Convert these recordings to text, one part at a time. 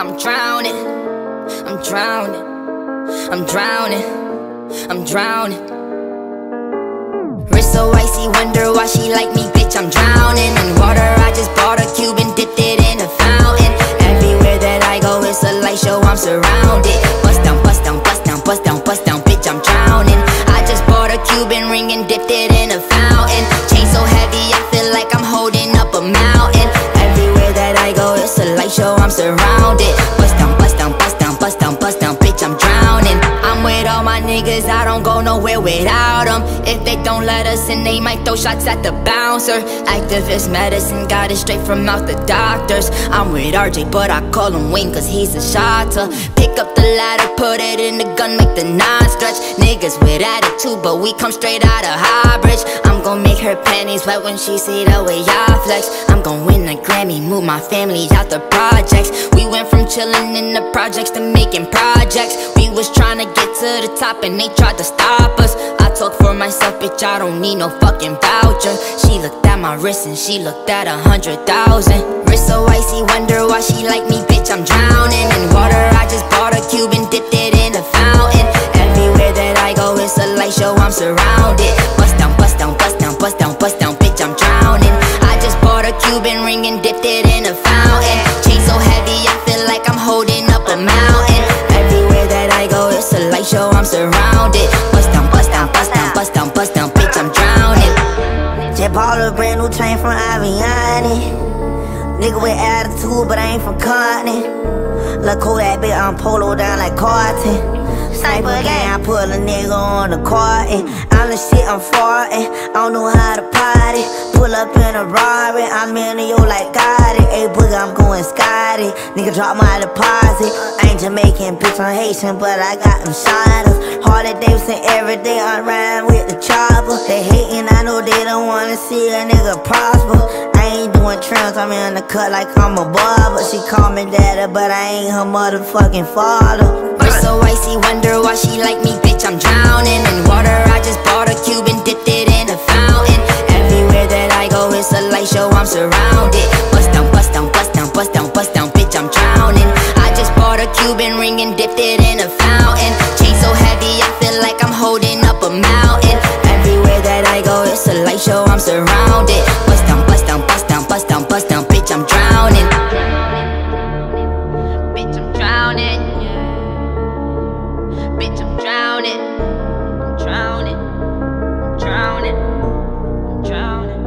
I'm drowning, I'm drowning, I'm drowning, I'm drowning. Wrist so icy, wonder why she like me, bitch, I'm drowning in water. I just bought a cube and dipped it in a fountain. Everywhere that I go, it's a light show, I'm surrounded. Bust down, bust down, bust down, bust down, bust down, bitch, I'm drowning. I just bought a Cuban ring and dipped it in a fountain. Chain so heavy, I feel like I'm holding up a mountain. Everywhere that I go, it's a light show, I'm surrounded. Bust down, bust down, bust down, bust down, bust down, bitch, I'm drowning. I'm with all my niggas, I don't go nowhere without them. If they don't let us in, they might throw shots at the bouncer. Activist medicine, got it straight from out the doctors. I'm with RJ, but I call him Wayne cause he's a shotter. Pick up the ladder, put it in the gun, make the nine stretch. Niggas with attitude, but we come straight out of Highbridge. I'm gon' make her panties wet when she see the way I flex. I'm gon' win a Grammy, move my family out the projects. We went from chillin' in the projects to making projects. We was tryna get to the top and they tried to stop us. I talk for myself, bitch, I don't need no fucking voucher. She looked at my wrist and she looked at 100,000. Wrist so icy, wonder why she like me, bitch, I'm drowning in water. I just bought a cube and dipped it in a fountain. Everywhere that I go, it's a light show, I'm surrounded. Bust down, bust down, bust down, bust down, bust down, bitch, I'm drowning. I just bought a Cuban ring and dipped it in a fountain. Chain so heavy, I feel like I'm holding up a mountain. Everywhere that I go, it's a light show, I'm surrounded. Bust down, bust down, bust down, bust down, bust down, bitch, I'm drowning. Just bought a brand new chain from Aviani. Nigga with attitude, but I ain't from Compton. Look cool that bitch, I'm polo down like Carton. Sniper gang, I put a nigga on the carton. I'm the shit, I'm farting. I don't know how to potty. Pull up in a Rari, I'm in yo like Gotti. Hey, boogie, I'm going Scotty. Nigga drop my deposit. I ain't Jamaican, bitch, I'm Haitian, but I got them shiners. Harley Davidson every day, I ride with the chopper. They hating, I know they don't wanna see a nigga prosper. I ain't doing trims, I'm in the cut like I'm a barber. She call me daddy, but I ain't her motherfucking father. Wrist so icy, wonder why she like me, bitch, I'm drowning in water. I just bought a cube and dipped it in a fountain. Everywhere that I go, it's a light show, I'm surrounded. Bust down, bust down, bust down, bust down, bust down, bitch, I'm drowning. I just bought a Cuban ring and dipped it in a fountain. Chain so heavy, I feel like I'm holding up a mountain. Everywhere that I go, it's a light show, I'm surrounded. Bust down, bust down, bust down, bust down, bust down, bitch, I'm drowning. Bitch, I'm drowning. Bitch, I'm drowning. I'm drowning. I'm drowning. I'm drowning.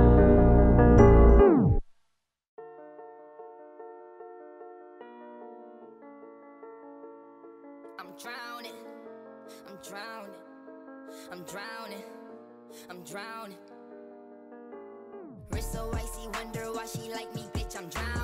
I'm drowning. I'm drowning. I'm drowning. I'm drowning. Wrist so icy, wonder why she like me, bitch, I'm drowning.